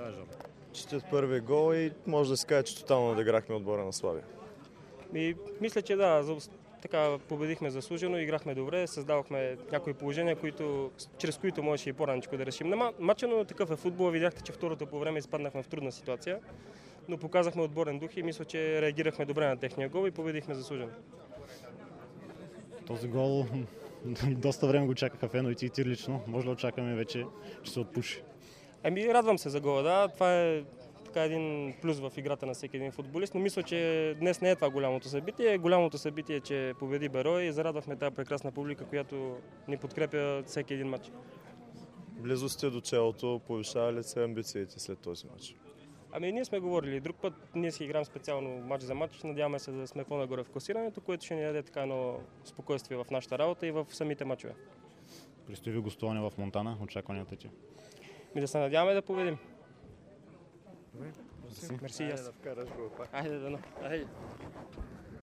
кажа. Честит първи гол и може да се каже, че тотално надиграхме отбора на Славия. И мисля, че да, така победихме заслужено, играхме добре, създавахме някои положения, чрез които можеше и по-раничко да решим на матча, но такъв е футбол. Видяхте, че второто по време изпаднахме в трудна ситуация, но показахме отборен дух и мисля, че реагирахме добре на техния гол и победихме заслужено. Този гол доста време го чакаха феновете и ти лично. Може да очакваме вече, че се отпуши? Радвам се за гола, да. Това е един плюс в играта на всеки един футболист, но мисля, че днес не е това голямото събитие. Голямото събитие е, че победи Берой и зарадвахме тази прекрасна публика, която ни подкрепя всеки един матч. Близо сте до челото, повишава ли се амбициите след този матч? Ние сме говорили друг път, ние си играем специално матч за матч, надяваме се да сме по-нагоре в класирането, което ще ни даде така едно спокойствие в нашата работа и в самите матчове. Предстои ви гостуване в Монтана, очакванията ти? Да се надяваме да победим. Мерси. Айде да вкараш го пак. Айде да.